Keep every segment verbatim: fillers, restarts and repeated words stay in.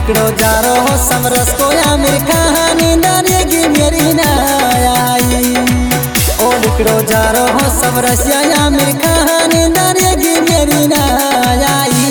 लिकड़ो जा रहो समरस को या मेरी कहानी दरिएगी मेरी ना आई। ओ लिकड़ो जा रहो समरस या मेरी कहानी दरिएगी मेरी ना आई।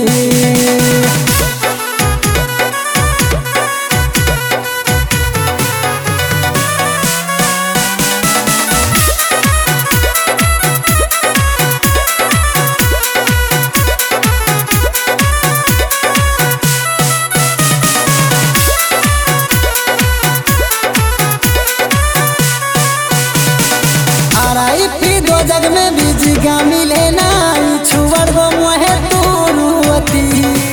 जग में बीजिगा मिले ना छुवर गो मोहे तुरुअती।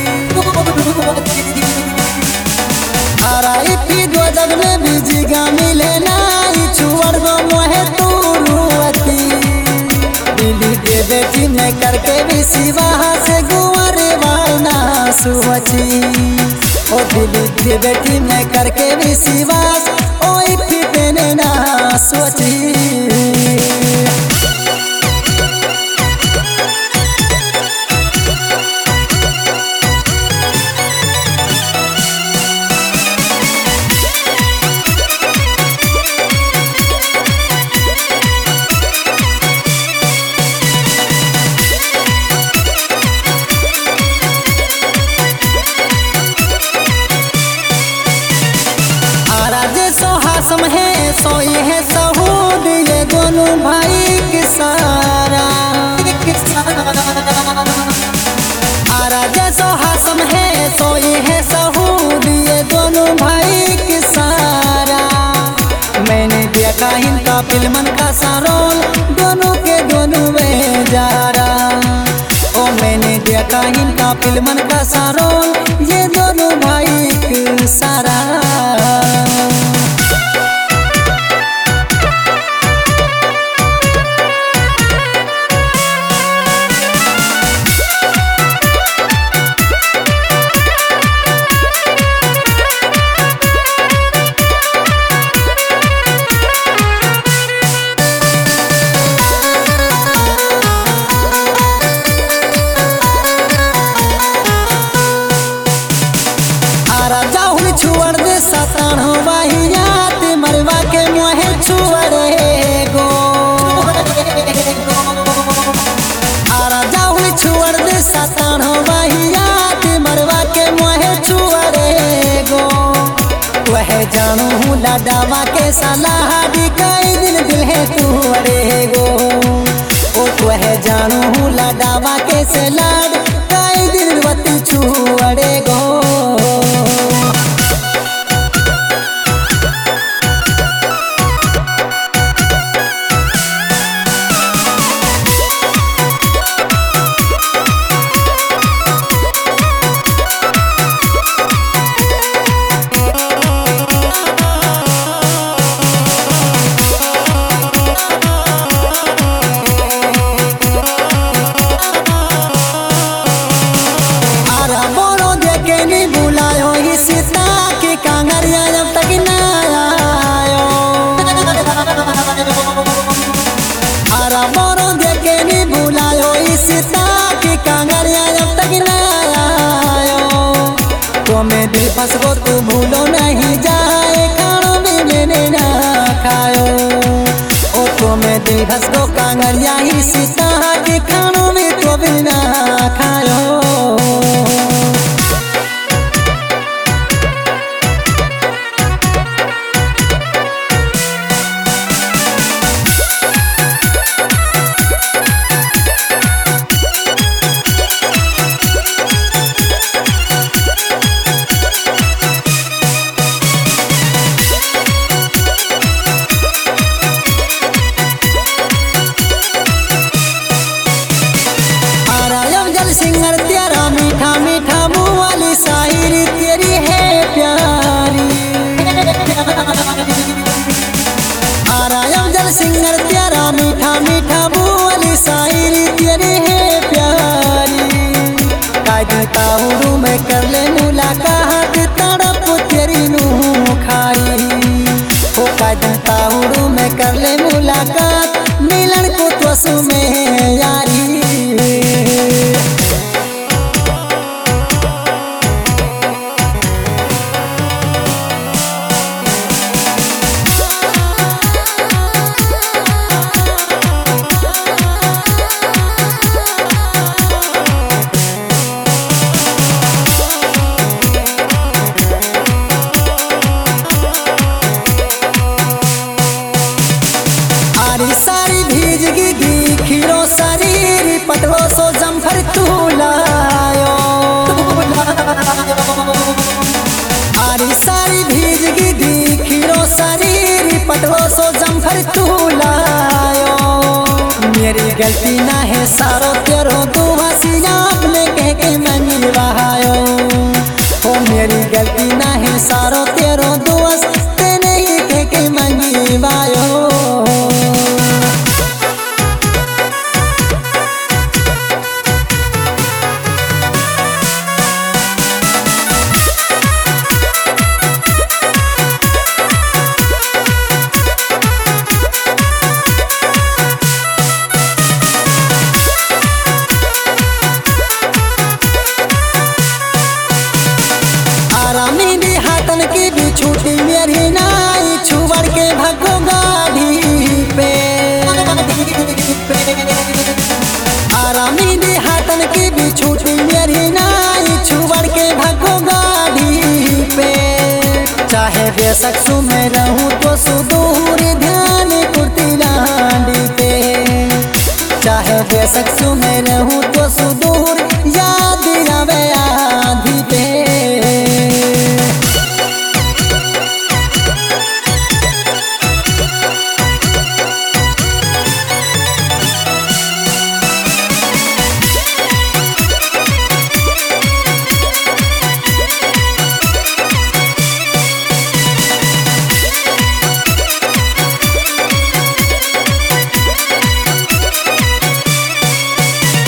आराई पी दो जग में बीजिगा मिले ना छुवर गो मोहे तुरुअती। दिल्ली के बेटी ने करके भी सिवा से गुआरे वालना सुवची। ओ दिल्ली के बेटी ने करके भी सिवा ओ इफी तेने ना सोची। हासम है सोई है सहूद ये दोनों भाई के सारा। आरा जैसो हासम है सोई है सहूद ये दोनों भाई के सारा। मैंने देखा इनका फिल्मन का सारोल दोनों के दोनों में जा रहा। ओ मैंने देखा इनका फिल्मन का सारोल ये दोनों भाई के सारा। छुअर दे सतान हो वाहियात मरवा के मोहे छुअरे गो। आरा जाहुल छुअर दे सतान हो वाहियात मरवा के मोहे छुअरे गो। वह जानू हूँ लाडावा के सलाह दी कई दिन दिल है तू अरे गो। ओ वह जानू हूँ लाडावा के से लाड कई दिन वती छुअरे गो। आरा मोरो देखे नी बुलायो सीता की कांगरिया जब तक न आयो। तो मैं दिल फंस गो तू भूलो नहीं जाए खानो भी मैंने ना खायो। ओ तो मैं दिल फंस गो कांगरिया ही सीता की खानो भी तो भी ना खायो। सिंगर तेरा मीठा मीठा मुँह वाली शायरी तेरी है प्यारी। आरायम जल सिंगर तेरा मीठा मीठा मुँह वाली शायरी तेरी है प्यारी। काजता उड़ू में कर ले मुलाकात तड़प तेरी नूह खाई। ओ काजता उड़ू में कर ले मुलाकात मिलन को तो में यारी। अठारह सौ जम्फर तू लायो। मेरी गलती ना है सारो तेरो दुआसिया अपने कह के मनी बहायो। ओ मेरी गलती ना है सारो तेरो दुआस तेने ही कह के मनी बायो। आरामी भी हाथन की भी छूटी मेरी नाई छुवर के भगो गाड़ी पे। आरामी भी हाथन की भी छूटी मेरी नाई छुवर के भगो गाड़ी पे। चाहे बेशक सु में रहूं